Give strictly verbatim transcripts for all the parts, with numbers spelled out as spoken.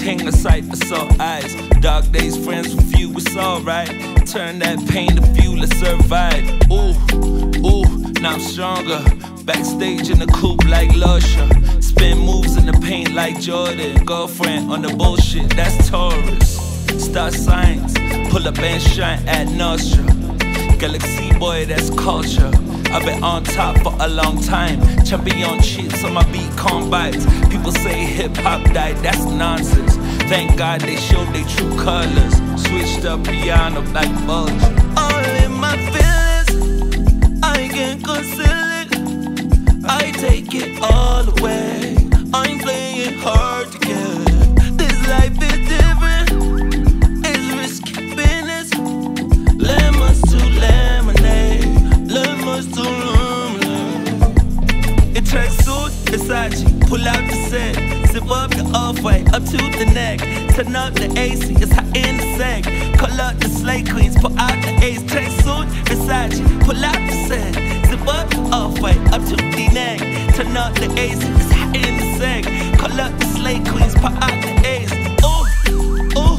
everything aside for sore eyes. Dark days, friends with you, it's alright. Turn that pain to fuel to survive. Ooh, ooh, now I'm stronger. Backstage in the coupe like Lusher. Spin moves in the paint like Jordan. Girlfriend on the bullshit, that's Taurus. Star signs, pull up and shine at Nostra. Galaxy boy, that's culture. I've been on top for a long time. Champion cheats on my beat combines. People say hip-hop died, that's nonsense. Thank God they showed their true colors. Switched up piano like Bulger. All in my feelings, I can't conceal it. I take it all away. I'm playing hard to get. This life is different. It's risky business. Lemons to lemonade. Lemons to lemonade. It tracks suit, Versace. Pull out the set. Zip up the off-white, up to the neck. Turn up the A C, it's hot in the sack. Call up the slay queens, pull out the ace. Track suit, Versace, pull out the set. Zip up the off-white, up to the neck. Turn up the A C, it's hot in the sack. Call up the slay queens, pull out the ace. Ooh, ooh.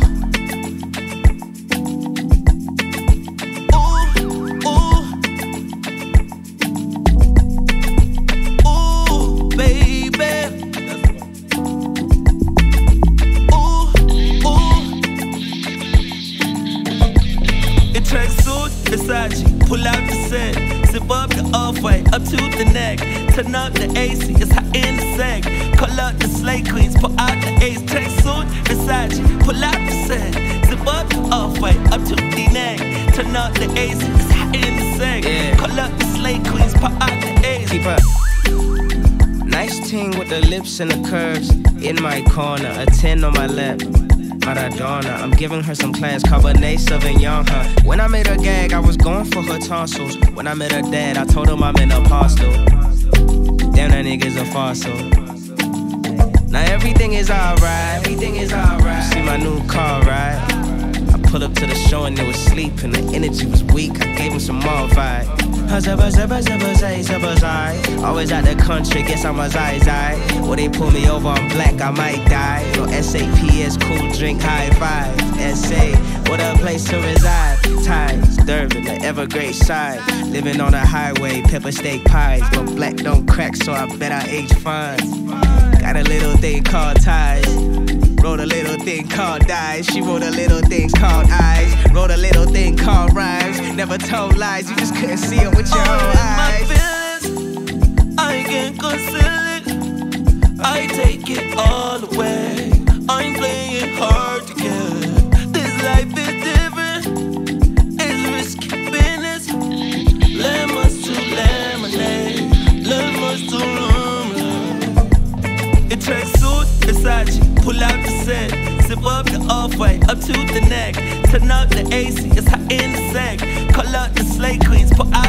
Versace, pull out the set. Zip up the off-white, up to the neck. Turn up the A C, it's hot in the sack. Call up the slay queens, pull out the ace. Track suit, Versace, pull out the set. Zip up the off-white, up to the neck. Turn up the A C, it's hot in the sack. Yeah. Call up the slay queens, pull out the ace. Keep up. Nice ting with the lips and the curves. In my corner, a ten on my lap. Maradona, I'm giving her some class, Cabernet Sauvignon, huh? When I made her gag, I was going for her tonsils. When I met her dad, I told him I'm an apostle. Damn, that nigga's a fossil. Now everything is alright, everything is alright. See my new car, right? I pulled up to the show and they was sleep and the energy was weak. I gave him some more vibe. Always out the country, guess I'm a zai zai. Or they pull me over, I'm black, I might die. No S A P S, cool drink, high five. S A, what a place to reside. Ties, Durban, the Evergreen side. Living on a highway, pepper steak pies. But black don't crack, so I bet I age fine. Got a little thing called ties. Wrote a little thing called dies. She wrote a little thing called eyes. Wrote a little thing called rhymes. Never told lies, you just couldn't see it with your all own eyes. My feelings, I can't conceal it. I take it all away. I'm playing hard to get. This life is different. It's risky business. Lemons to lemonade. Lemons to lemonade. It tracks suit, Versace, pull out the set. Zip up the off-white, up to the neck. Turn up the A C, it's hot in the sack. Call up the slay queens, pull out